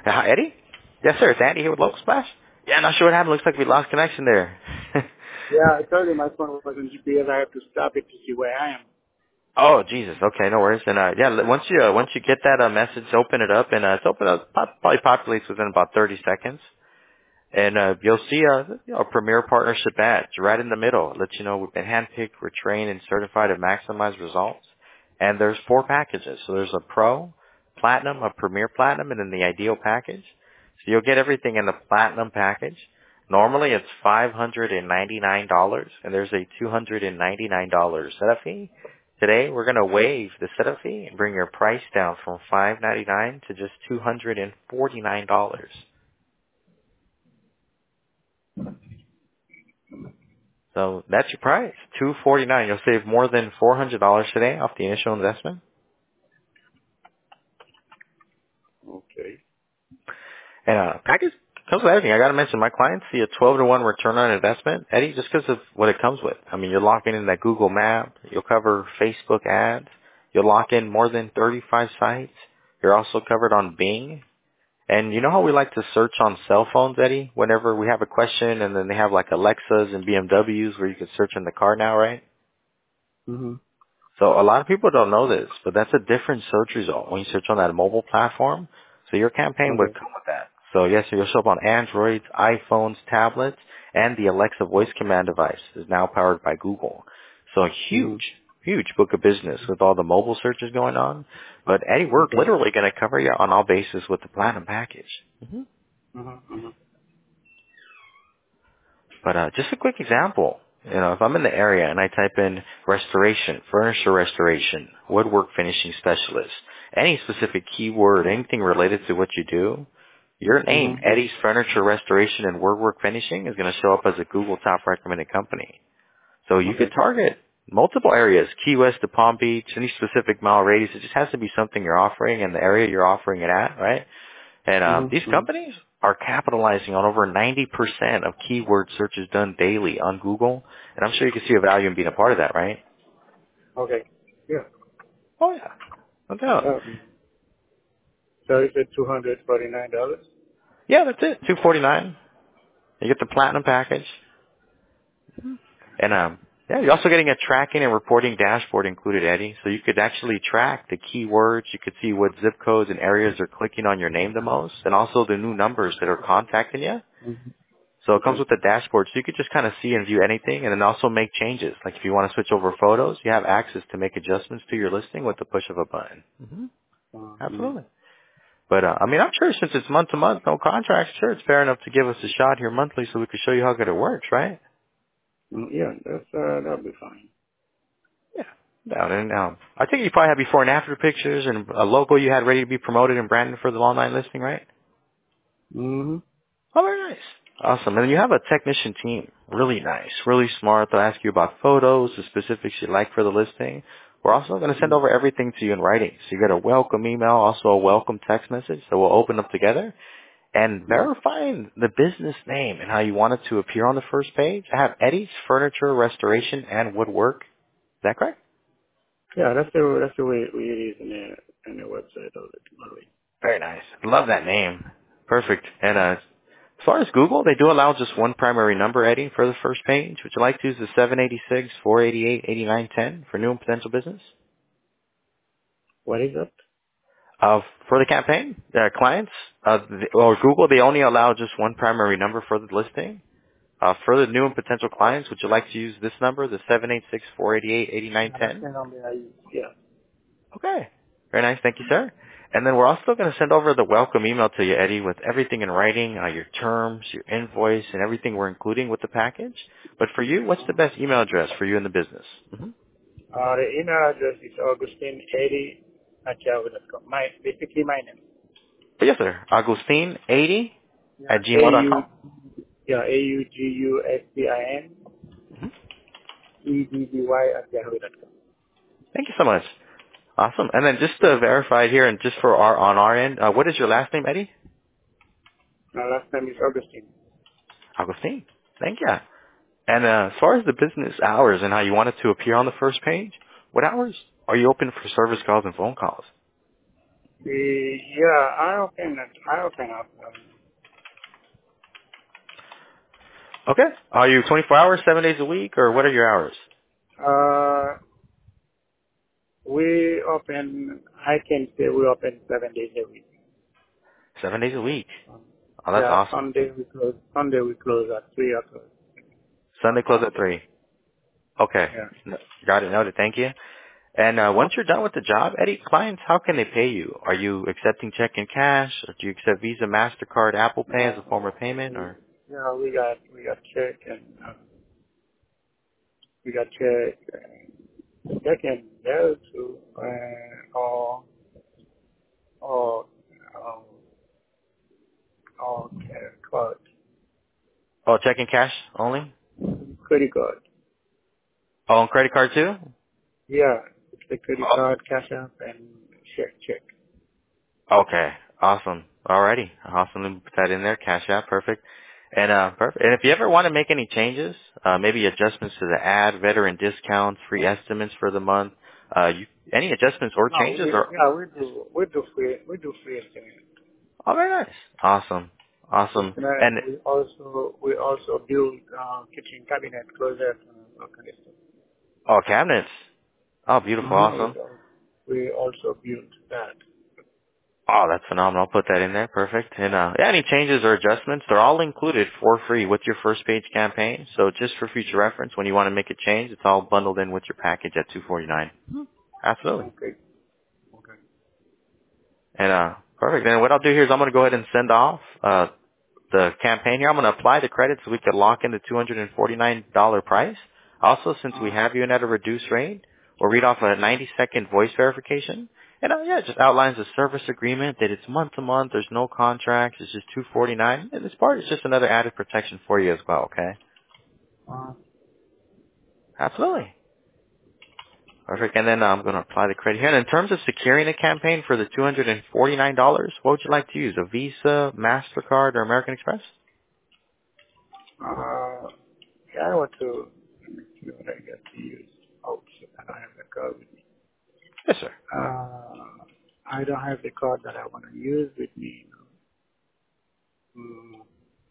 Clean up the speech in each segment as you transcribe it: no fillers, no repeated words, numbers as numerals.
Hi, Eddie? Yes, sir. It's Andy here with Local Splash. Yeah, not sure what happened. Looks like we lost connection there. Yeah, I told you my phone was on GPS. I have to stop it to see where I am. Oh, Jesus. Okay, no worries. And once you get that message, open it up, and it's open up. Probably populates within about 30 seconds, and you'll see a premier partnership ad right in the middle. It lets you know we've been handpicked, we're trained, and certified to maximize results. And there's 4 packages. So there's a Pro, Platinum, a Premier Platinum, and then the Ideal package. So you'll get everything in the Platinum package. Normally it's $599, and there's a $299 setup fee. Today we're going to waive the setup fee and bring your price down from $599 to just $249. So that's your price, $249. You'll save more than $400 today off the initial investment. Okay. And package comes with everything. I got to mention, my clients see a 12-to-1 return on investment, Eddie, just because of what it comes with. I mean, you're locking in that Google map. You'll cover Facebook ads. You'll lock in more than 35 sites. You're also covered on Bing. And you know how we like to search on cell phones, Eddie, whenever we have a question, and then they have like Alexas and BMWs where you can search in the car now, right? Mhm. So a lot of people don't know this, but that's a different search result when you search on that mobile platform. So your campaign would Okay. come with that. So yes, you'll show up on Androids, iPhones, tablets, and the Alexa voice command device is now powered by Google. So a Mhm. huge book of business with all the mobile searches going on. But Eddie, we're Okay. literally going to cover you on all bases with the Platinum package. Mhm. Mhm. But just a quick example. If I'm in the area and I type in restoration, furniture restoration, woodwork finishing specialist, any specific keyword, anything related to what you do, your name, Mhm. Eddie's Furniture Restoration and Woodwork Finishing, is going to show up as a Google top recommended company. So you could Okay. target multiple areas, Key West to Palm Beach, any specific mile radius. It just has to be something you're offering and the area you're offering it at, right? And Mhm. these Mhm. companies are capitalizing on over 90% of keyword searches done daily on Google. And I'm sure you can see a value in being a part of that, right? Okay. Yeah. Oh, yeah. No doubt. So you said $249. Yeah, that's it. $249. You get the platinum package. And yeah, you're also getting a tracking and reporting dashboard included, Eddie. So you could actually track the keywords. You could see what zip codes and areas are clicking on your name the most, and also the new numbers that are contacting you. Mhm. So it comes Okay. with the dashboard, so you could just kind of see and view anything, and then also make changes. Like if you want to switch over photos, you have access to make adjustments to your listing with the push of a button. Mhm. Absolutely. But I mean, I'm sure since it's month to month, no contracts, sure it's fair enough to give us a shot here monthly, so we can show you how good it works, right? Yeah, that'll be fine. Yeah. No, and I think you probably had before and after pictures and a logo you had ready to be promoted and branded for the online listing, right? Mhm. Oh, very nice. Awesome. And you have a technician team. Really nice. Really smart. They'll ask you about photos, the specifics you like for the listing. We're also going to send Mhm. over everything to you in writing. So you get a welcome email, also a welcome text message that we'll open up together. And Mhm. verifying the business name and how you want it to appear on the first page, I have Eddie's Furniture Restoration and Woodwork. Is that correct? Yeah, that's the way it is in the website already. Very nice. Love that name. Perfect. And as far as Google, they do allow just one primary number, Eddie, for the first page. Would you like to use the 786-488-8910 for new and potential business? What is that? For the campaign, clients, or Google, they only allow just one primary number for the listing. For the new and potential clients, would you like to use this number, the 786-488-8910? That's on the yeah. Okay. Very nice. Thank you, sir. And then we're also going to send over the welcome email to you, Eddie, with everything in writing, your terms, your invoice, and everything we're including with the package. But for you, what's the best email address for you in the business? The email address is augustine80@yahoo.com. Basically my name. Yes, sir. Agustin80 Yeah. at gmail.com. AUGUSTINEDDY at yahoo.com. Thank you so much. Awesome. And then just to verify it here and just for on our end, what is your last name, Eddie? My last name is Augustine. Agustin. Thank you. And as far as the business hours and how you want it to appear on the first page, what hours are you open for service calls and phone calls? Yeah, I open up. Okay. Are you 24 hours, 7 days a week, or what are your hours? Uh, we open. I can say we open 7 days a week. 7 days a week. Um, Oh, that's yeah, awesome. Sunday we close. Sunday we close at 3 o'clock. Sunday close at Sunday. 3. Okay. Yeah. Got it. Noted. Thank you. And once you're done with the job, Eddie, clients, how can they pay you? Are you accepting check and cash? Or do you accept Visa, MasterCard, Apple Pay as a form of payment? Or Yeah, we got check and we got check. Check and mail too. Or um, or card, oh, check and cash only? credit card. Oh, and credit card too? Yeah, the credit Oh, card, cash app, and check. okay. Awesome. Alrighty. Awesome. Let me put that in there. Cash App. Perfect. And perfect. And if you ever want to make any changes, maybe adjustments to the ad, veteran discounts, free estimates for the month, any adjustments or No, changes are we do free estimate. oh very nice. Awesome. Awesome. Estimate, And and we also build kitchen cabinet closet and all kind of stuff. oh cabinets. Oh beautiful, awesome. We also build that. Oh, that's phenomenal. I'll put that in there. Perfect. And yeah, any changes or adjustments, they're all included for free with your first page campaign. So just for future reference, when you want to make a change, it's all bundled in with your package at $249. Absolutely. Okay. Okay. And perfect. And what I'll do here is I'm going to go ahead and send off the campaign here. I'm going to apply the credit so we could lock in the $249 price. Also, since we have you in at a reduced rate, we'll read off a 90-second voice verification. And yeah, it just outlines the service agreement that it's month to month. There's no contracts. It's just $249. And this part is just another added protection for you as well. Okay. Uh, Absolutely. Perfect. And then I'm going to apply the credit here. And in terms of securing the campaign for the $249, what would you like to use? A Visa, MasterCard, or American Express? yeah, I want to see what I get to use. Oh, shit, I don't have the card with me. Yes, sir. I don't have the card that I want to use with me. Mm,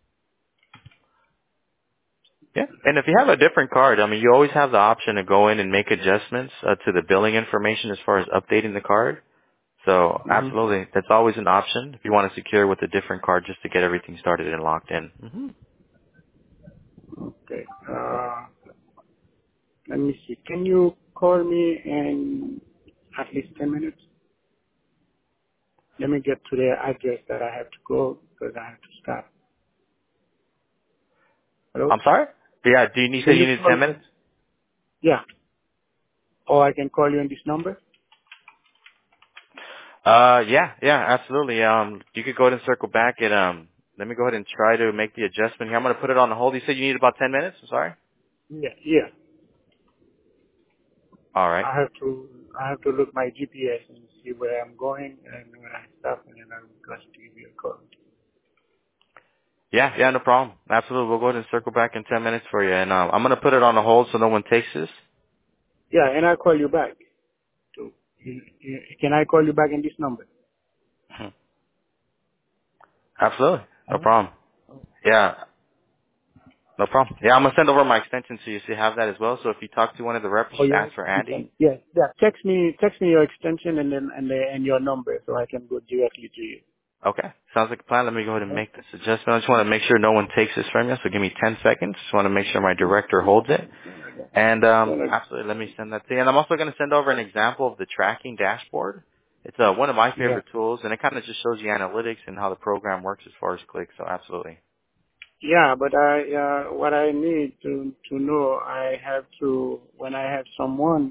Yeah. And if you have a different card, I mean, you always have the option to go in and make adjustments to the billing information as far as updating the card. So mm-hmm. absolutely, that's always an option if you want to secure with a different card just to get everything started and locked in. Hmm. Okay. Let me see. Can you call me in at least 10 minutes? Let me get to the address that I have to go because I have to stop. Hello? I'm sorry? Yeah, do you Can say you you need call 10 me? minutes? Yeah. Or I can call you on this number? Yeah, absolutely. You could go ahead and circle back and, let me go ahead and try to make the adjustment here. I'm going to put it on the hold. You said you need about 10 minutes? I'm sorry? Yeah. All right. I have to look my GPS and see where I'm going and when I stop and then I'm going to give you a call. Yeah, no problem. Absolutely. We'll go ahead and circle back in 10 minutes for you. And, I'm going to put it on the hold so no one takes this. Yeah, and I'll call you back. So, can I call you back in this number? Mhm. Absolutely. No Huh? problem. Yeah, no problem. Yeah, I'm going to send over my extension so you have that as well. So if you talk to one of the reps, Oh, just your ask for extension. Andy. Yes. Yeah. Text me your extension and your number so I can go directly to you. Okay. Sounds like a plan. Let me go ahead and Okay. make this adjustment. I just want to make sure no one takes this from you. So give me 10 seconds. Just want to make sure my director holds it. And absolutely, let me send that to you. And I'm also going to send over an example of the tracking dashboard. It's one of my Yeah. favorite tools, and it kind of just shows you analytics and how the program works as far as clicks. So absolutely. Yeah, but what I need to know, I have to when I have someone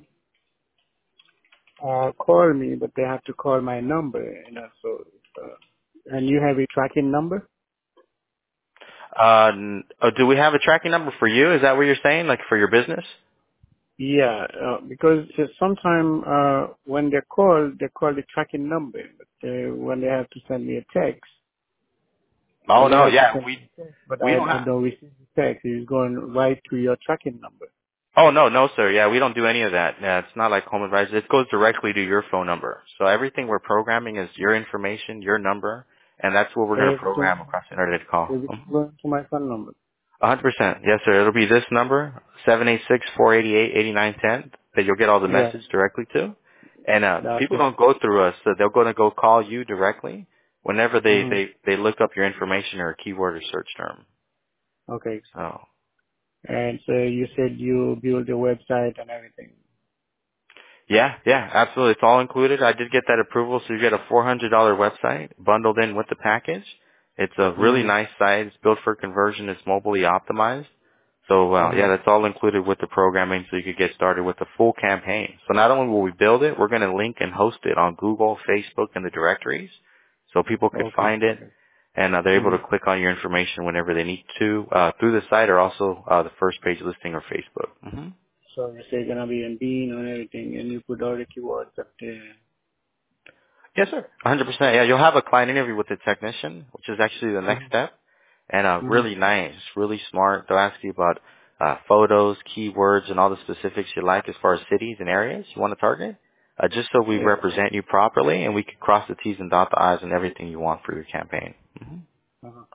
call me, but they have to call my number, So, and you have a tracking number? Do we have a tracking number for you? Is that what you're saying, like for your business? Yeah, because sometimes when they call the tracking number, but when they have to send me a text, Oh when they no, have to yeah, send me a text, but we don't I have. don't receive the text, it's going right to your tracking number. Oh, no, no, sir. Yeah, we don't do any of that. Yeah, it's not like home advisor. It goes directly to your phone number. So everything we're programming is your information, your number, and that's what we're going to Everything, program across the internet call. everything going to my phone number. 100%. Yes, sir. It'll be this number, 786-488-8910, that you'll get all the Yeah, message directly to. And that's people it. don't go through us, so they're going to go call you directly whenever Mm-hmm. they look up your information or a keyword or search term. Okay. So And so you said you build a website and everything. yeah, yeah, absolutely. It's all included. I did get that approval, so you get a $400 website bundled in with the package. It's a really Mm-hmm. nice site. It's built for conversion. It's mobilely optimized. So, yeah, Mm-hmm. that's all included with the programming so you could get started with the full campaign. So not only will we build it, we're going to link and host it on Google, Facebook, and the directories so people could Okay. find it, Okay. and they're able Mm-hmm. to click on your information whenever they need to through the site or also the first page listing or Facebook. Hmm. So you say gonna be in Bean and everything, and you put all the keywords up there. Yes, sir. 100%. Yeah, you'll have a client interview with the technician, which is actually the next Mm-hmm. step. And really Mm-hmm. nice, really smart. They'll ask you about photos, keywords, and all the specifics you like as far as cities and areas you want to target, just so we Yeah. represent you properly and we can cross the T's and dot the I's and everything you want for your campaign. Hmm. Uh-huh.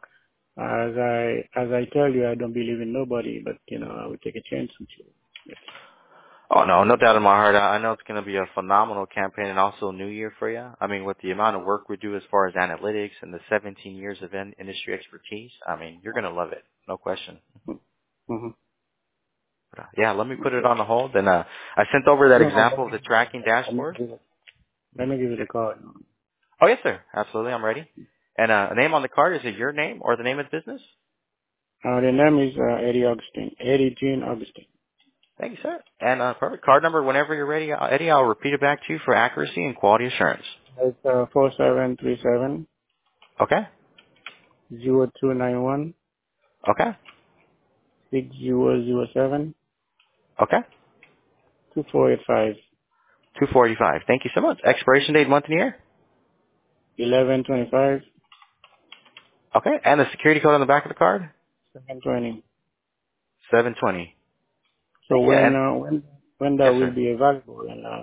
As I tell you, I don't believe in nobody, but I would take a chance with you. Oh, no, no doubt in my heart. I know it's going to be a phenomenal campaign and also a new year for you. I mean, with the amount of work we do as far as analytics and the 17 years of industry expertise, I mean, you're going to love it. No question. Mm-hmm. Yeah, let me put it Okay. on the hold. And I sent over that No, example of the tracking let me dashboard. give it. Let me give it a call. Oh, yes, sir. Absolutely. I'm ready. And a name on the card, is it your name or the name of the business? The name is Eddie Augustine. Eddie Jean Augustine. Thank you, sir. And perfect. Card number whenever you're ready. Eddie, I'll repeat it back to you for accuracy and quality assurance. It's 4737 Okay? 0291 Okay? 6007 Okay? 2485 245. Thank you so much. Expiration date, month and year? 1125 Okay. And the security code on the back of the card? 720. 720. So Thank you. And, when that yes, will sir. be available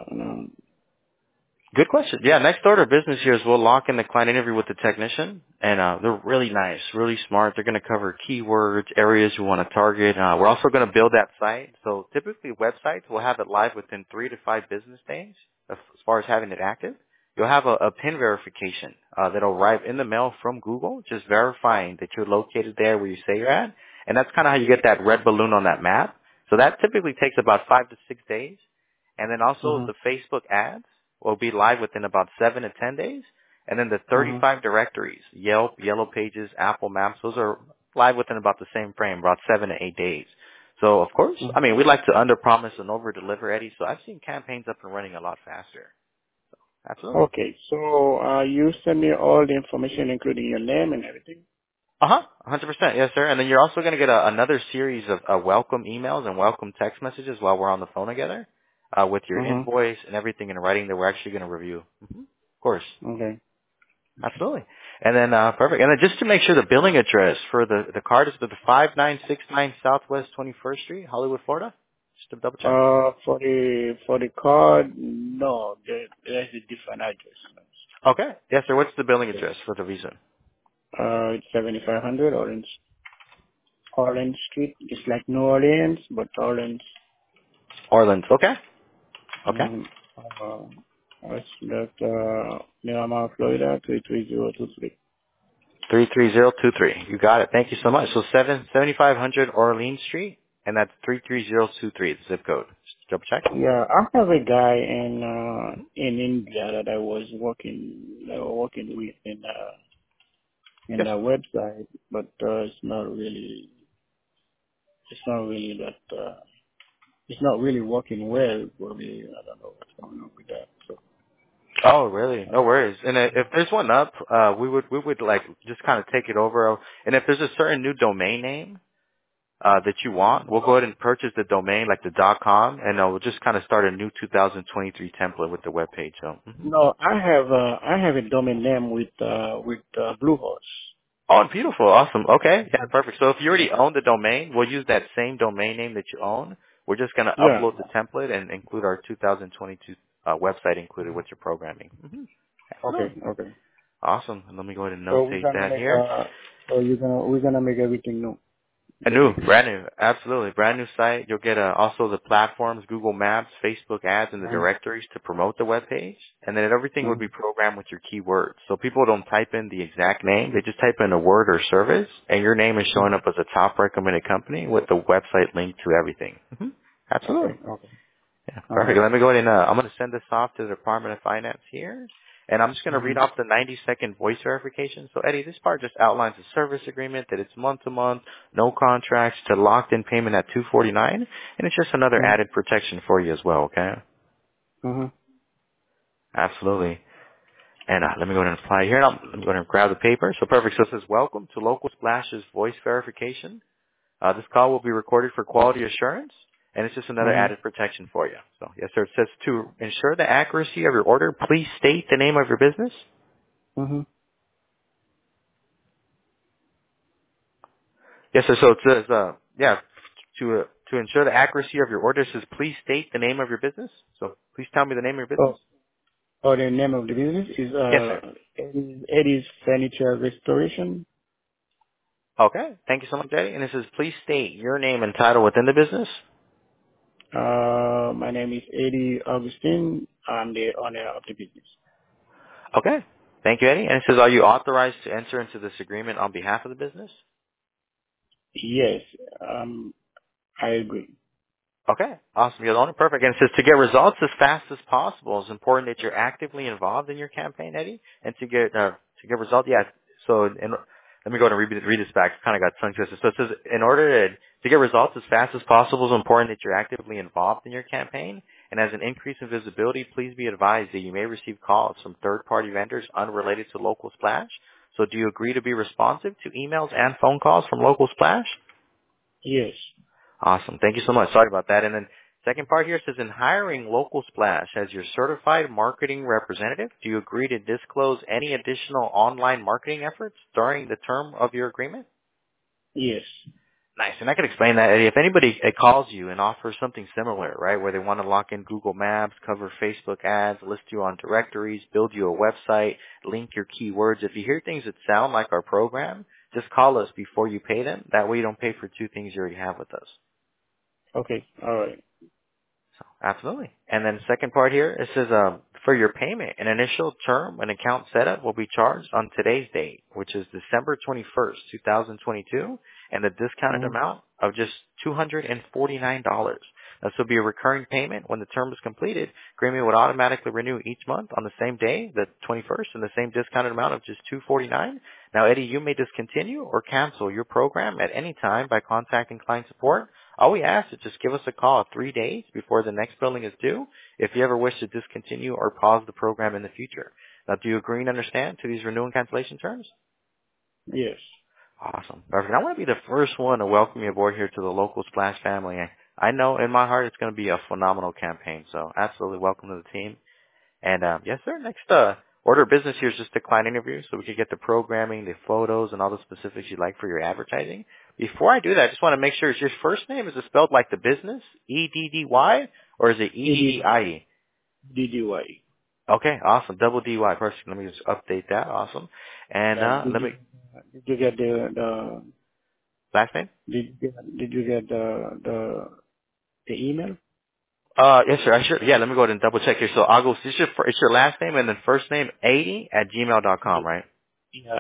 Good question. Yeah, next order of business here is we'll lock in the client interview with the technician, and they're really nice, really smart. They're going to cover keywords, areas you want to target. We're also going to build that site. So typically websites, we'll have it live within 3 to 5 business days as far as having it active. You'll have a PIN verification that'll arrive in the mail from Google, just verifying that you're located there where you say you're at. And that's kind of how you get that red balloon on that map. So that typically takes about 5 to 6 days. And then also uh-huh. the Facebook ads will be live within about 7 to 10 days. And then the Uh-huh. 35 directories, Yelp, Yellow Pages, Apple Maps, those are live within about the same frame, about 7 to 8 days. So of course, I mean, we'd like to under-promise and over-deliver, Eddie. So I've seen campaigns up and running a lot faster. Absolutely. Okay, so you send me all the information, including your name and everything. Uh-huh. 100%. Yes, sir. And then you're also going to get another series of welcome emails and welcome text messages while we're on the phone together with your Uh-huh. invoice and everything in writing that we're actually going to review. Hmm. Of course. Okay. Absolutely. And then, perfect. And then just to make sure the billing address for the card is the 5969 Southwest 21st Street, Hollywood, Florida. Just to double check. For the card, no, there's a different address. Okay. Yes, sir. What's the billing address for the Visa? It's 7500 Orange Street. It's like New Orleans, but Orange. Orleans. Okay. Okay. Mm, it's that Miramar, Florida 33023. 33023. You got it. Thank you so much. So 7500 Orleans Street, and that's 33023, the zip code. Just double check. Yeah, I have a guy in India that I was working with in Yes, the sir. website, but it's not really working well for me. I don't know what's going on with that. So Oh, really? No worries. And if there's one up, we would like just kind of take it over. And if there's a certain new domain name that you want, we'll go ahead and purchase the domain, like the .com, and we'll just kind of start a new 2023 template with the web page. So. Mhm. no, I have a domain name with Bluehost. Oh, beautiful. Awesome. Okay. Yeah, perfect. So if you already own the domain, we'll use that same domain name that you own. We're just going to Yeah. upload the template and include our 2022 website included with your programming. Mm-hmm. Okay. Absolutely. Okay. Awesome. And let me go ahead and So we're notate gonna that make here. we're gonna make everything new, A new, basically. brand new, absolutely, brand new site. You'll get also the platforms, Google Maps, Facebook ads, and the directories to promote the web page. And then everything would be programmed with your keywords. So people don't type in the exact name; they just type in a word or service, and your name is showing up as a top recommended company with the website link to everything. Mm-hmm. Absolutely. Okay. Okay. Yeah, All perfect. right. Let me go ahead and I'm going to send this off to the Department of Finance here. And I'm just going to read Mhm. off the 90-second voice verification. So, Eddie, this part just outlines the service agreement, that it's month-to-month, no contracts, to locked-in payment at $249. And it's just another Mhm. added protection for you as well, okay? Mhm. Absolutely. And let me go ahead and apply here. I'm going to grab the paper. So, perfect. So it says, welcome to Local Splash's voice verification. This call will be recorded for quality assurance, and it's just another Mhm. added protection for you. So, yes, sir. It says to ensure the accuracy of your order, please state the name of your business. Mhm. Yes, sir. So it says, to ensure the accuracy of your order, it says please state the name of your business. So, please tell me the name of your business. Oh, the name of the business is Yes, sir. Eddie's Furniture Restoration. Okay. Thank you so much, Eddie. And it says please state your name and title within the business. My name is Eddie Augustine. I'm the owner of the business. Okay. Thank you, Eddie. And it says, are you authorized to enter into this agreement on behalf of the business? Yes. I agree. Okay, awesome. You're the owner. Perfect. And it says to get results as fast as possible, it's important that you're actively involved in your campaign, Eddie. And to get results, yeah. So let me go and read this back. Kind of got tongue twisted. So it says in order to get results as fast as possible, it's important that you're actively involved in your campaign. And as an increase in visibility, please be advised that you may receive calls from third-party vendors unrelated to Local Splash. So do you agree to be responsive to emails and phone calls from Local Splash? Yes. Awesome. Thank you so much. Sorry about that. And then second part here says, in hiring Local Splash as your certified marketing representative, do you agree to disclose any additional online marketing efforts during the term of your agreement? Yes. Nice. And I can explain that, Eddie. If anybody calls you and offers something similar, right, where they want to lock in Google Maps, cover Facebook ads, list you on directories, build you a website, link your keywords, if you hear things that sound like our program, just call us before you pay them. That way you don't pay for two things you already have with us. Okay. All right. So, absolutely. And then second part here, it says, for your payment, an initial term and account setup will be charged on today's date, which is December 21st, 2022, and the discounted Mhm. amount of just $249. This will be a recurring payment. When the term is completed, Agreement would automatically renew each month on the same day, the 21st, and the same discounted amount of just $249. Now, Eddie, you may discontinue or cancel your program at any time by contacting client support. All we ask is just give us a call 3 days before the next billing is due if you ever wish to discontinue or pause the program in the future. Now, do you agree and understand to these renewal and cancellation terms? Yes. Awesome. Perfect. I want to be the first one to welcome you aboard here to the Local Splash family. I know in my heart it's going to be a phenomenal campaign, so absolutely welcome to the team. And yes, sir. Next order of business here is just a client interview, so we can get the programming, the photos, and all the specifics you'd like for your advertising. Before I do that, I just want to make sure, is your first name, is it spelled like the business, E-D-D-Y, or is it E-D-D-I-E? DDY. Okay, awesome. Double D-Y. Perfect. Let me just update that. Awesome. And Yeah. Did let me, you did you get the last name? did you get the email? Yes, sir. Yeah, let me go ahead and double check here. So, August, it's your last name and then first name, 80 at gmail.com, right? Yeah.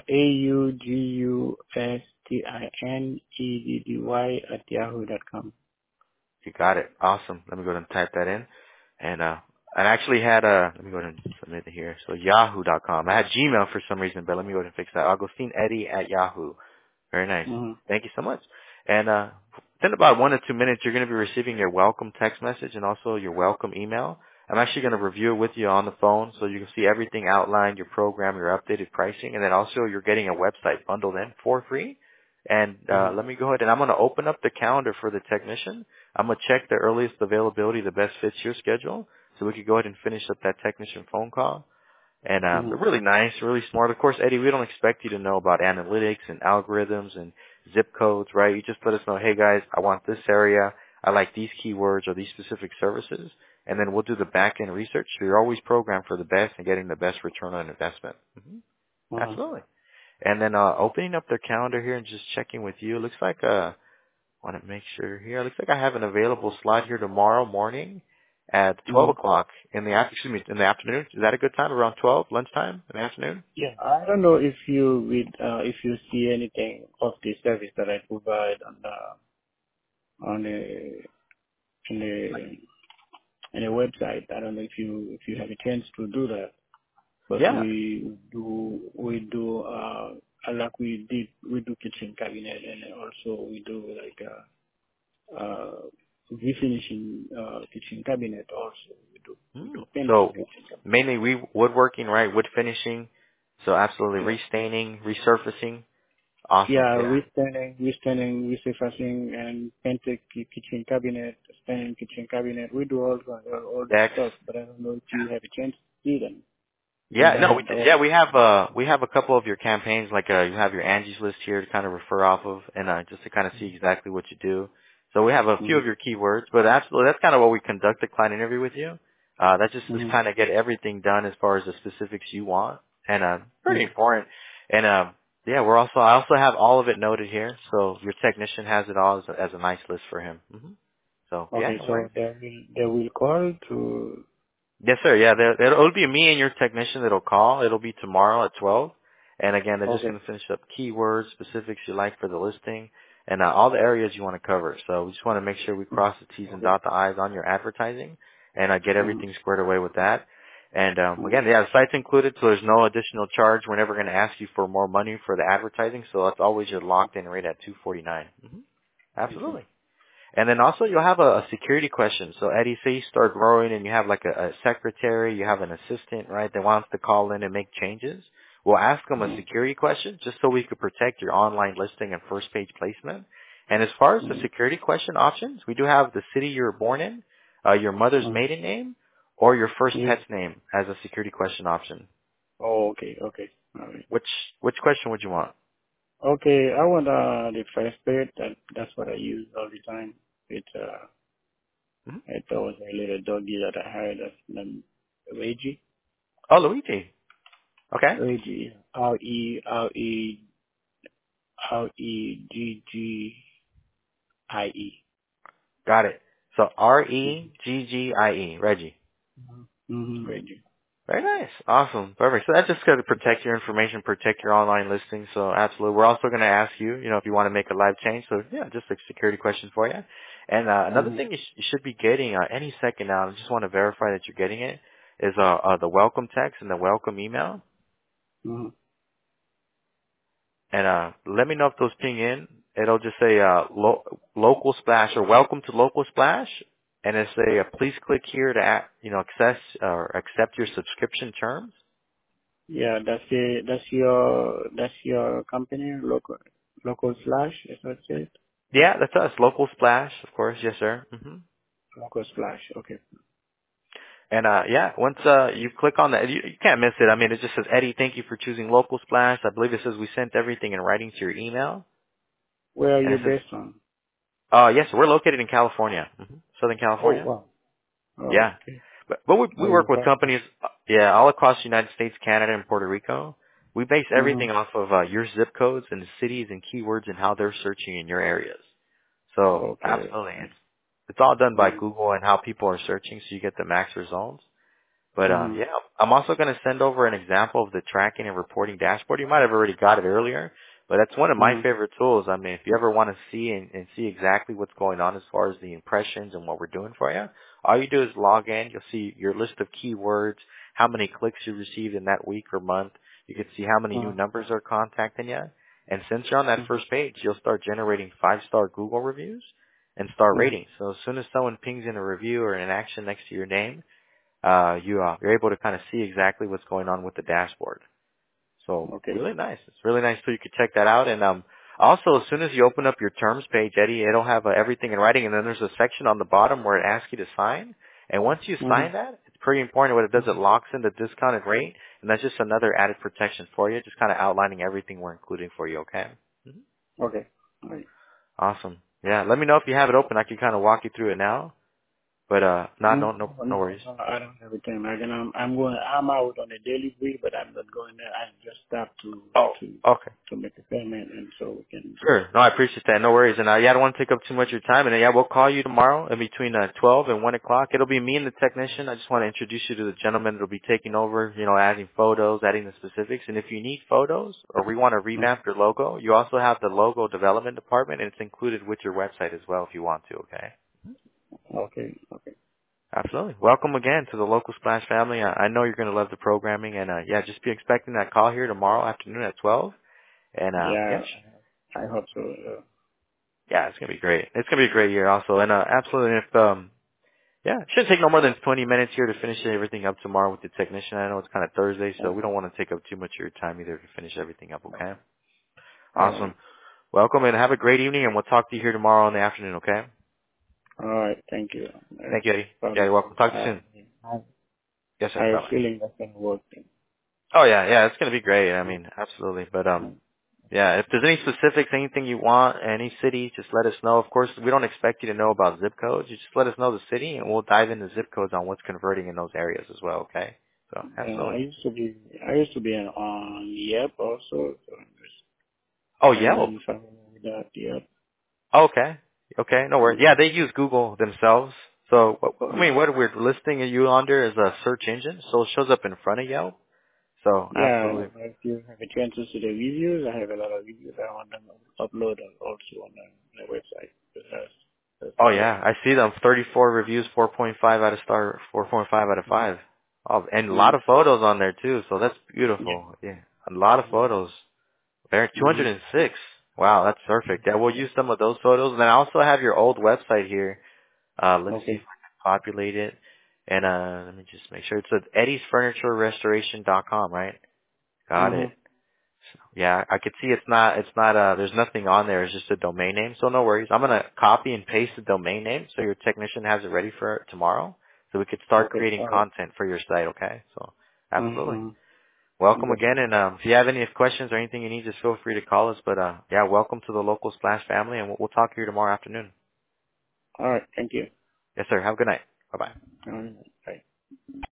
AUGUSTINEDDY@yahoo.com. You got it. Awesome. Let me go ahead and type that in. And I actually had let me go ahead and submit it here. So yahoo.com. I had Gmail for some reason, but let me go ahead and fix that. Augustine Eddy at Yahoo. Very nice. Mhm. Thank you so much. And within about 1 to 2 minutes, you're going to be receiving your welcome text message and also your welcome email. I'm actually going to review it with you on the phone so you can see everything outlined, your program, your updated pricing, and then also you're getting a website bundled in for free. And Mhm. let me go ahead and I'm going to open up the calendar for the technician. I'm going to check the earliest availability that best fits your schedule so we could go ahead and finish up that technician phone call. And they're Mhm. really nice, really smart. Of course, Eddie, we don't expect you to know about analytics and algorithms and zip codes, right? You just let us know, hey guys, I want this area. I like these keywords or these specific services, and then we'll do the back end research. So you're always programmed for the best and getting the best return on investment. Absolutely. And then opening up their calendar here and just checking with you. It looks like want to make sure here. It looks like I have an available slot here tomorrow morning at 12 o'clock in the in the afternoon. Is that a good time? Around 12, lunchtime in the afternoon? Yeah, I don't know if you if you see anything of the service that I provide on the in the in the website. I don't know if you have a chance to do that, but Yeah. like we do kitchen cabinet, and also we do like refinishing kitchen cabinet. Also we do painting So kitchen cabinet. mainly woodworking, right? Wood finishing. So absolutely Yeah. restaining, resurfacing. Awesome. Yeah, Yeah. resurfacing, and painted kitchen cabinet, standing kitchen cabinet. We do all the Decks. stuff, but I don't know if you have a chance to see them. We Yeah, no, have we have a couple of your campaigns, like you have your Angie's List here to kind of refer off of, and just to kind of see exactly what you do. So we have a few of your keywords, but absolutely, that's kind of what we conduct the client interview with you. That's just kind of get everything done as far as the specifics you want, and pretty important. And yeah, I also have all of it noted here, so your technician has it all as a nice list for him. So yeah, okay. no worries. So they will call to. Yes, sir. Yeah, it'll be me and your technician that'll call. It'll be tomorrow at 12. And again, they're just Okay. going to finish up keywords, specifics you like for the listing, and all the areas you want to cover. So we just want to make sure we cross the T's and Okay. dot the I's on your advertising and get everything squared away with that. And again, yeah, the site's included, so there's no additional charge. We're never going to ask you for more money for the advertising, so that's always your locked-in rate at $249. Absolutely. And then also you'll have a security question. So Eddie, say you start growing and you have like a secretary, you have an assistant, right, that wants to call in and make changes. We'll ask them a security question just so we could protect your online listing and first page placement. And as far as the security question options, we do have the city you were born in, your mother's maiden name, or your first pet's name as a security question option. Oh, okay. Okay. All right. Which question would you want? Okay. I want the first bit. That's what I use all the time. Mhm. It was a little doggy that I had. That's named Reggie. Oh, Luigi. Okay. Reggie. Reggie. Got it. So Regggie, Reggie. Reggie. Very nice. Awesome. Perfect. So that's just going to protect your information, protect your online listing. So absolutely. We're also going to ask you, if you want to make a live change. So yeah, just a security question for you. And another thing you should be getting any second now, I just want to verify that you're getting it, is the welcome text and the welcome email. And let me know if those ping in. It'll just say local splash or welcome to local splash, and it'll say please click here to access or accept your subscription terms. Yeah, that's your company, local slash, is that it? Yeah, that's us, local splash, of course, yes sir. Local slash, okay. And yeah, once you click on that, you can't miss it. I mean, it just says Eddie, thank you for choosing local splash. I believe it says we sent everything in writing to your email, Where are and you it says based on? yes, we're located in California, Southern Oh, California. wow. Oh, Yeah. okay. But we Oh, work you with got it. companies, all across the United States, Canada, and Puerto Rico. We base everything off of your zip codes and the cities and keywords and how they're searching in your areas. So Okay. absolutely, it's all done by Google and how people are searching, so you get the max results. But yeah, I'm also going to send over an example of the tracking and reporting dashboard. You might have already got it earlier, but that's one of my favorite tools. I mean, if you ever want to see and see exactly what's going on as far as the impressions and what we're doing for you, all you do is log in. You'll see your list of keywords, how many clicks you received in that week or month. You can see how many new numbers are contacting you. And since you're on that first page, you'll start generating 5-star Google reviews and star ratings. So as soon as someone pings in a review or an action next to your name, you're able to kind of see exactly what's going on with the dashboard. So Okay. really nice. It's really nice. So you could check that out. And also, as soon as you open up your terms page, Eddie, it'll have everything in writing. And then there's a section on the bottom where it asks you to sign. And once you sign that, it's pretty important. What it does, it locks in the discounted rate. And that's just another added protection for you, just kind of outlining everything we're including for you, okay? Okay. All right. Awesome. Yeah, let me know if you have it open. I can kind of walk you through it now. But not No, no worries. no, I don't have a time. I'm out on a daily break, but I'm not going there. I just stopped Oh, to okay. to make a payment, and so we can. Sure. No, I appreciate that. No worries. And yeah, I don't want to take up too much of your time. And yeah, we'll call you tomorrow in between 12 and 1 o'clock. It'll be me and the technician. I just want to introduce you to the gentleman that'll be taking over, adding photos, adding the specifics. And if you need photos or we want to revamp your logo, you also have the logo development department, and it's included with your website as well if you want to, okay? Okay, okay. Absolutely. Welcome again to the Local Splash family. I know you're going to love the programming. And yeah, just be expecting that call here tomorrow afternoon at 12. And Yeah, yes. I hope so. Yeah, it's gonna be great. It's gonna be a great year also. And absolutely if yeah, it shouldn't take no more than 20 minutes here to finish everything up tomorrow with the technician. I know it's kind of Thursday, so we don't want to take up too much of your time either to finish everything up, okay? All Awesome. right, Welcome and have a great evening, and we'll talk to you here tomorrow in the afternoon, okay? all right. Thank you. Thank you, Eddie. Yeah, Probably. you're welcome. Talk to you I soon. Yes, I sir. have a Bye-bye. feeling that can work. Oh, yeah, it's gonna be great. I mean, absolutely. But yeah, if there's any specifics, anything you want, any city, just let us know. Of course, we don't expect you to know about zip codes. You just let us know the city, and we'll dive into zip codes on what's converting in those areas as well, okay? So, absolutely. I used to be on Yep also. So Oh, I don't know Yelp. if you're familiar with that. Yep. Okay. Okay, no worries. Yeah, they use Google themselves. So, I mean, Yeah. what we're listing you under is a search engine, so it shows up in front of Yelp. So, Yeah, absolutely. if you have a chance to see the reviews, I have a lot of reviews. I want them uploaded also on the website. That's Oh, good. yeah, I see them. 34 reviews, 4.5 out of 4.5 out of 5. Oh, and a lot of Mm-hmm. photos on there too, so that's Yeah. beautiful. Yeah, a lot of photos. There, Mm-hmm. 206. Wow, that's perfect. Yeah, we'll use some of those photos. And I also have your old website here. Let's see if Okay. I can populate it. And let me just make sure. It's at eddiesfurniturerestoration.com, right? Got it. Mm-hmm. Yeah, I could see there's nothing on there. It's just a domain name, so no worries. I'm going to copy and paste the domain name so your technician has it ready for tomorrow so we could start Okay. creating All right. content for your site, okay? So, absolutely. Mm-hmm. Welcome Okay. again, and if you have any questions or anything you need, just feel free to call us. But yeah, welcome to the Local Splash family, and we'll talk here tomorrow afternoon. All right. Thank you. Yes, sir. Have a good night. Bye-bye. All right. Bye.